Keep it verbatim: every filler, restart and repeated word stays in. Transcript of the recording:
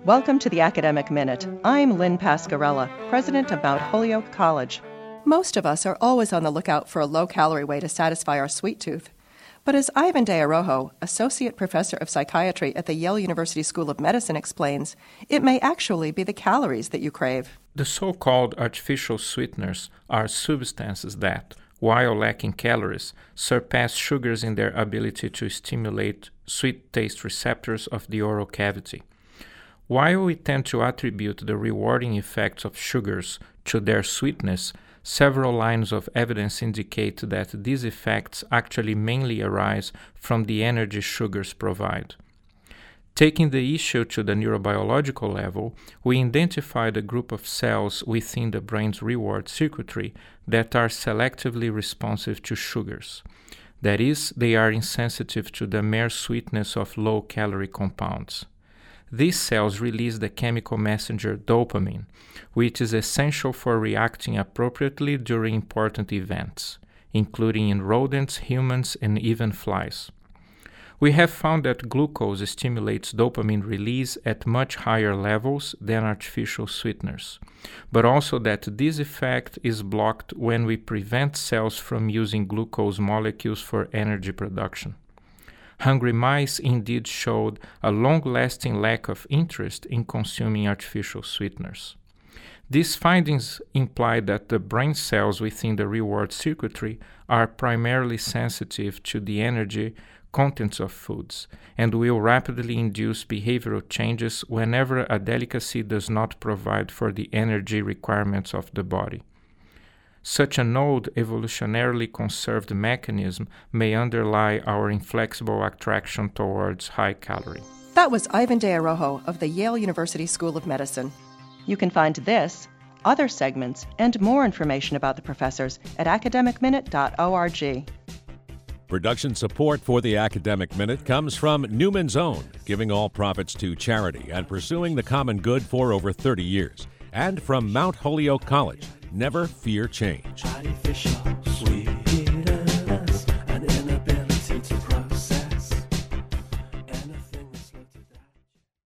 Welcome to the Academic Minute. I'm Lynn Pascarella, president of Mount Holyoke College. Most of us are always on the lookout for a low-calorie way to satisfy our sweet tooth. But as Ivan De Araujo, associate professor of psychiatry at the Yale University School of Medicine, explains, it may actually be the calories that you crave. The so-called artificial sweeteners are substances that, while lacking calories, surpass sugars in their ability to stimulate sweet taste receptors of the oral cavity. While we tend to attribute the rewarding effects of sugars to their sweetness, several lines of evidence indicate that these effects actually mainly arise from the energy sugars provide. Taking the issue to the neurobiological level, we identified a group of cells within the brain's reward circuitry that are selectively responsive to sugars. That is, they are insensitive to the mere sweetness of low-calorie compounds. These cells release the chemical messenger dopamine, which is essential for reacting appropriately during important events, including in rodents, humans, and even flies. We have found that glucose stimulates dopamine release at much higher levels than artificial sweeteners, but also that this effect is blocked when we prevent cells from using glucose molecules for energy production. Hungry mice indeed showed a long-lasting lack of interest in consuming artificial sweeteners. These findings imply that the brain cells within the reward circuitry are primarily sensitive to the energy contents of foods and will rapidly induce behavioral changes whenever a delicacy does not provide for the energy requirements of the body. Such an old, evolutionarily conserved mechanism may underlie our inflexible attraction towards high calorie. That was Ivan De Araujo of the Yale University School of Medicine. You can find this, other segments, and more information about the professors at academic minute dot org. Production support for the Academic Minute comes from Newman's Own, giving all profits to charity and pursuing the common good for over thirty years. And from Mount Holyoke College, never fear change.